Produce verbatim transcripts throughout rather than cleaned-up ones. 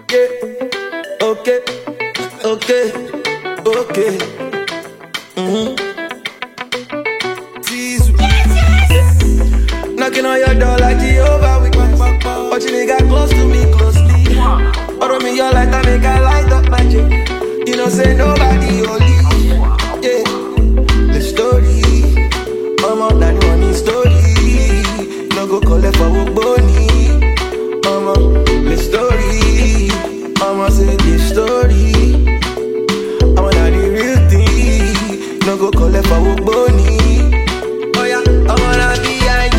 Yeah, okay, okay, okay. Mm-hmm. Tease. Knocking on your door like Jehovah Witness. Watching it get close to me closely. Follow me your light and make I light up magic. You know say nobody holy. Yeah, the story. I'm up that money story. No go collect for work money. I'm up the story. I'ma say the story. I wanna the real thing. No go collect for work money. Oh yeah, I wanna be hype.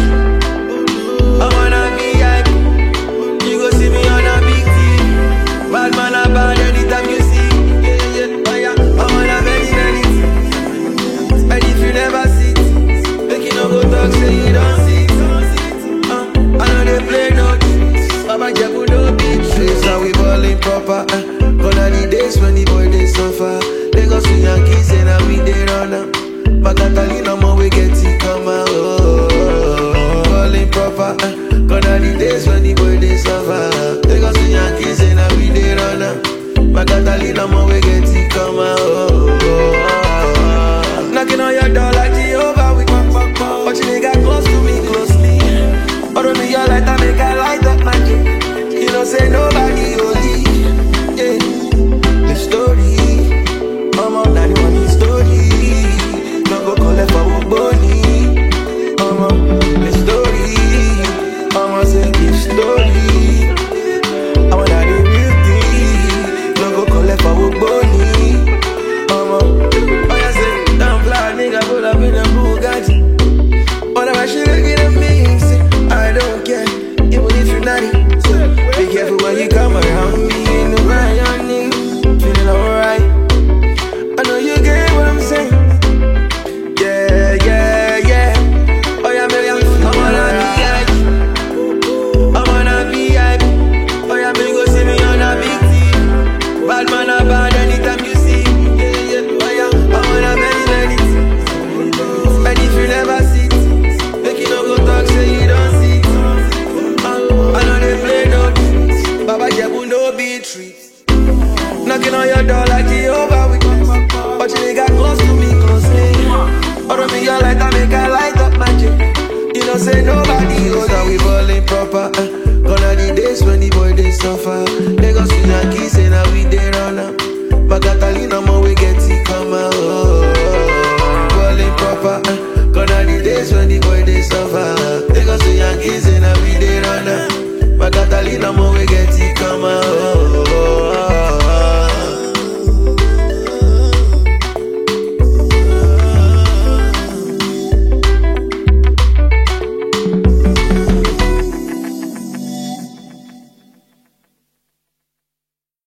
I wanna be hype. You go see me on a big T V. Bad man a bad anytime you see. Yeah, yeah. Oh yeah, I wanna many many things. And if you never see it, make you no go talk say you don't see it. Uh, I know they play no tricks. Baba Jabu no big tricks. Now we ballin' proper. Uh, gonna the days when the boy they suffer. They go to Yankees and now we they run up. But Catalina more we get it come out. Oh, oh, oh, ballin' proper. Uh, gonna the days when the boy they suffer. They go to Yankees and now we they run up. But Catalina more we get it come out. Oh, oh, oh, oh. Knocking on your door like Jehovah Witness. Watching it get close to me closely. Follow me your light and make I light up magic. You know say nobody holy. Yeah, the story. I'm up that money story. No go collect for work money. I'm up the story. I'ma say the story. I wanna the real thing. No go collect for work money. I'm up. Oh yeah, say damn fly nigga pull up in a Bugatti. All of my shit look at me. Say I don't care, even if you're naughty. So be careful when you come around me. Ain't no right on nigga, feeling alright. I know you get what I'm saying. Yeah, yeah, yeah. Oh yeah, baby, I wanna be hype. I wanna be hype. Oh yeah, baby, go see me on a big T V. Bad man a bad anytime you see. Yeah, yeah. Oh yeah, I wanna many many things. And if you never see it, make you no go talk say you don't see it. Uh, I know they play no tricks. Baba Jabu no beat trees. Knocking on your door like Jehovah Witness. Watching it got close to me closely. Follow me your light and make I light up magic. You know say nobody else. Now we ballin' proper. Uh, gonna the days when the boy they suffer. They go see Yankees and now we they run up. But Catalina more we get it come out. Oh, oh, oh. Ballin' proper. Uh, gonna the days when the boy they suffer. They go see Yankees and now we they run up. But Catalina more we get it come out.